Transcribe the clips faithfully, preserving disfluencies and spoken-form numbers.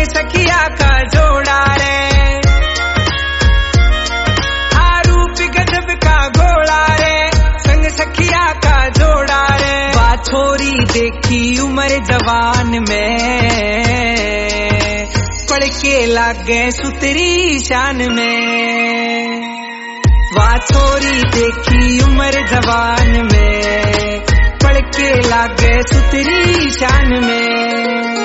सखिया का जोड़ा रे, आरूप गजब का घोड़ा रे, संग सखिया का जोड़ा रे। बात छोरी देखी उम्र जवान में, पड़ के लागे सुतरी शान में। बात छोरी देखी उम्र जवान में, पड़ के लागे सुतरी शान में।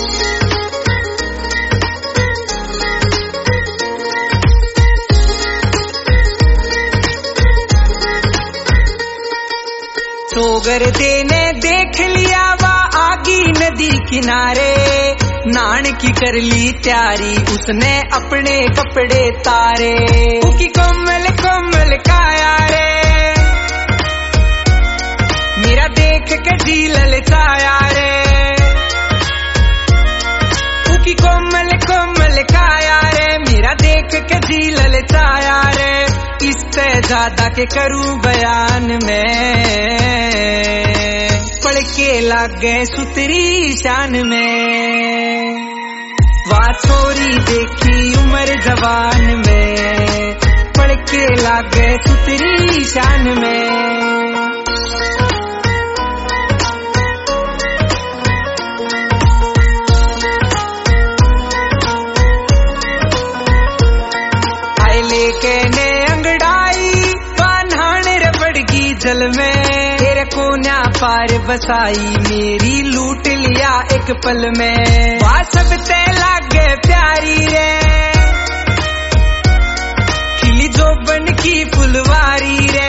सोगर देने देख लिया वा आगी नदी किनारे, नान की कर ली तैयारी उसने अपने कपड़े तारे। उकी कोमल कोमल काया रे, मेरा देख के जी ललचाया रे। उकी कोमल कोमल काया रे, मेरा देख के जी ललचाया रे। इससे ज्यादा के करूं बयान में, पड़ के लागे सुतरी शान में। बात छोरी देखी उम्र जवान में, पड़ के लागे सुतरी शान में। आए लेके ने अंगड़ाई बान्हान रबड़गी जल में, तेरे कोन्या पार बसाई मेरी लूट लिया एक पल में। वह सब ते लागे प्यारी रे, खिली जोबन की फुलवारी रे।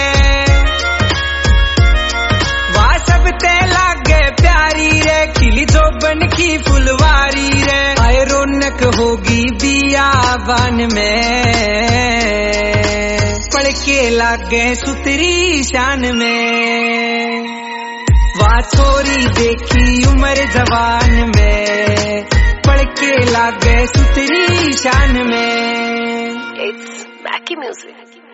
वह सब ते लागे प्यारी रे, खिली जोबन की फुलवारी रे। आए रौनक होगी बियाबान में, पड़ के लागे सुतरी शान में। वाह छोरी देखी उम्र जवान में, पड़ के लागे सुतरी शान में। It's Mackie Music.